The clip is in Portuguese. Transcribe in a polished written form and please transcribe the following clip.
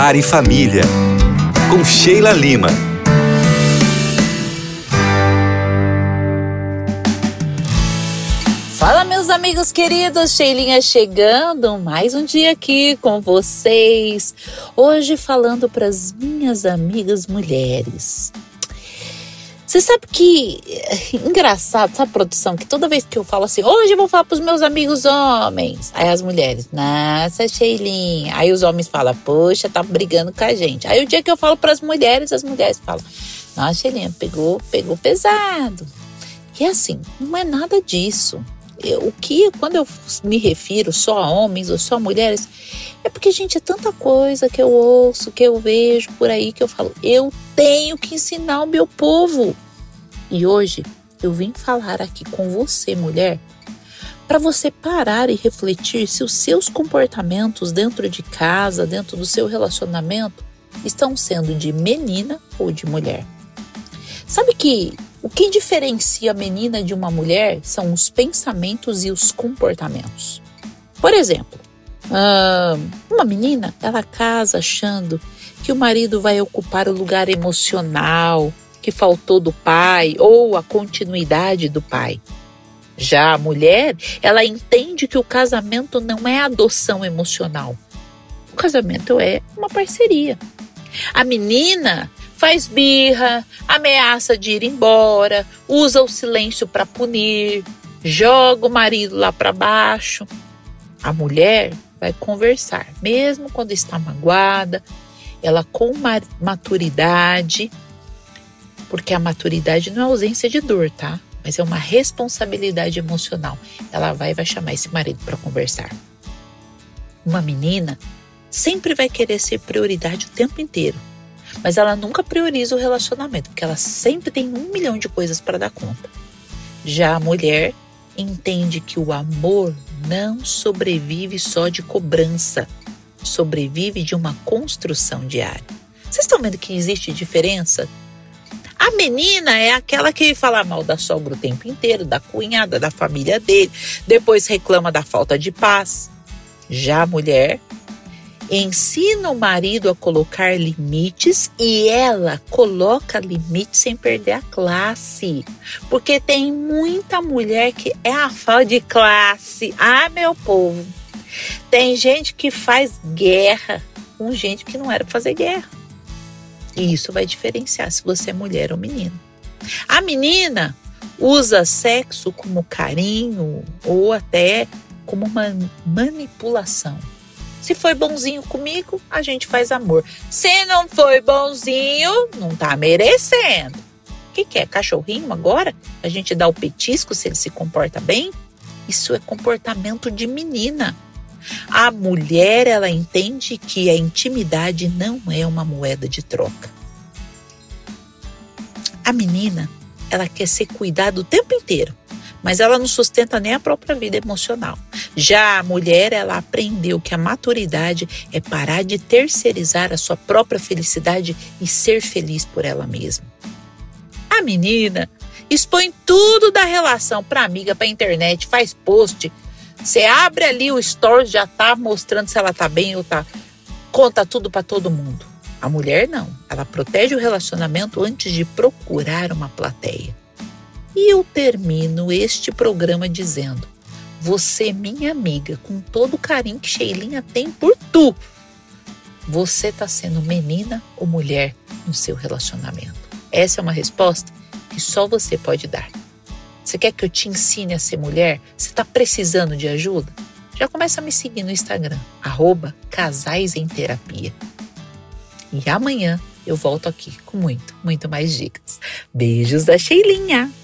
Lar e Família, com Sheila Lima. Fala, meus amigos queridos, Sheilinha chegando, mais um dia aqui com vocês. Hoje falando para as minhas amigas mulheres. Você sabe que, engraçado, sabe, produção, que toda vez que eu falo assim, hoje eu vou falar para os meus amigos homens, aí as mulheres, nossa, Sheilinha, aí os homens falam, poxa, tá brigando com a gente. Aí o dia que eu falo para as mulheres falam, nossa, Sheilinha, pegou pesado. E assim, não é nada disso. Quando eu me refiro só a homens ou só a mulheres, é porque, gente, é tanta coisa que eu ouço, que eu vejo por aí, que eu falo, eu tenho que ensinar o meu povo. E hoje eu vim falar aqui com você, mulher, para você parar e refletir se os seus comportamentos dentro de casa, dentro do seu relacionamento, estão sendo de menina ou de mulher. Sabe que o que diferencia a menina de uma mulher são os pensamentos e os comportamentos. Por exemplo, uma menina, ela casa achando que o marido vai ocupar o lugar emocional que faltou do pai ou a continuidade do pai. Já a mulher, ela entende que o casamento não é adoção emocional. O casamento é uma parceria. A menina faz birra, ameaça de ir embora, usa o silêncio para punir, joga o marido lá para baixo. A mulher vai conversar, mesmo quando está magoada, ela com maturidade, porque a maturidade não é ausência de dor, tá? Mas é uma responsabilidade emocional. Ela vai chamar esse marido para conversar. Uma menina sempre vai querer ser prioridade o tempo inteiro. Mas ela nunca prioriza o relacionamento, porque ela sempre tem 1 milhão de coisas para dar conta. Já a mulher entende que o amor não sobrevive só de cobrança, sobrevive de uma construção diária. Vocês estão vendo que existe diferença? A menina é aquela que fala mal da sogra o tempo inteiro, da cunhada, da família dele, depois reclama da falta de paz. Já a mulher ensina o marido a colocar limites e ela coloca limites sem perder a classe. Porque tem muita mulher que é a falta de classe. Ah, meu povo, tem gente que faz guerra com gente que não era para fazer guerra. E isso vai diferenciar se você é mulher ou menina. A menina usa sexo como carinho ou até como uma manipulação. Se foi bonzinho comigo, a gente faz amor. Se não foi bonzinho, não tá merecendo. O que é? Cachorrinho agora? A gente dá o petisco se ele se comporta bem? Isso é comportamento de menina. A mulher, ela entende que a intimidade não é uma moeda de troca. A menina, ela quer ser cuidada o tempo inteiro, mas ela não sustenta nem a própria vida emocional. Já a mulher, ela aprendeu que a maturidade é parar de terceirizar a sua própria felicidade e ser feliz por ela mesma. A menina expõe tudo da relação para amiga, para internet, faz post. Você abre ali o stories, já tá mostrando se ela tá bem ou tá. Conta tudo para todo mundo. A mulher não, ela protege o relacionamento antes de procurar uma plateia. E eu termino este programa dizendo, você, minha amiga, com todo o carinho que Sheilinha tem por tu, você tá sendo menina ou mulher no seu relacionamento? Essa é uma resposta que só você pode dar. Você quer que eu te ensine a ser mulher? Você tá precisando de ajuda? Já começa a me seguir no Instagram, @casaisemterapia. E amanhã eu volto aqui com muito mais dicas. Beijos da Sheilinha!